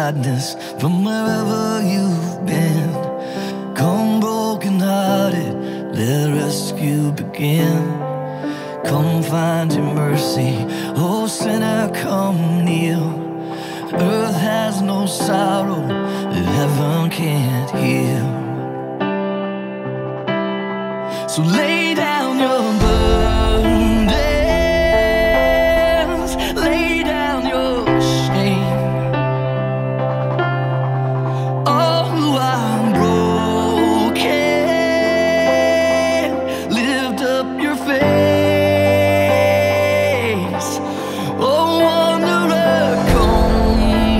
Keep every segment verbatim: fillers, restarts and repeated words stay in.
sadness from wherever you've been. Come broken-hearted, let rescue begin. Come find your mercy, oh sinner, come kneel. Earth has no sorrow that heaven can't heal. So lay down your burdens, lay down your shame. All who are broken, lift up your face. Oh wanderer, come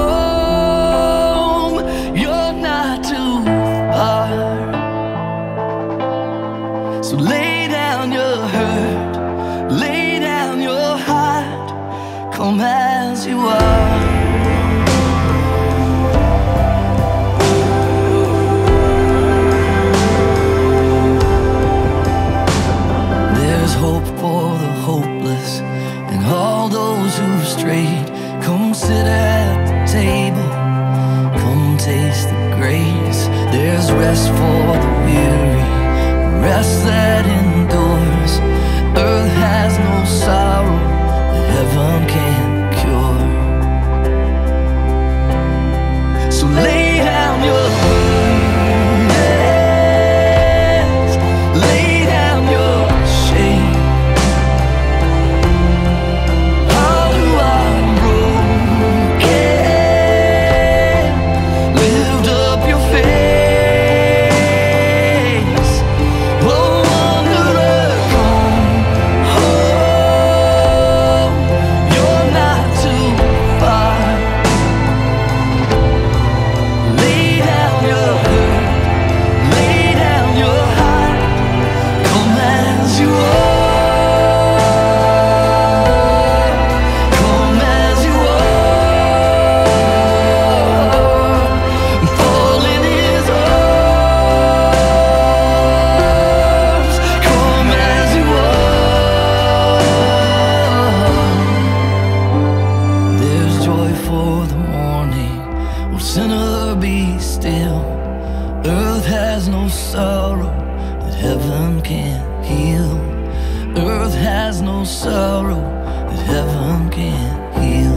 home, you're not too far. So lay down your hurt, lay down your heart, come as you are. There's hope for the hopeless and all those who've strayed. Come sit at the table, come taste the grace. There's rest for the weary, rest that endures. Earth has no sorrow that heaven can't cure. So lay down your burdens, lay down your shame. All who are broken, lift up your face. Sinner, be still. Earth has no sorrow that heaven can't heal. Earth has no sorrow that heaven can't heal.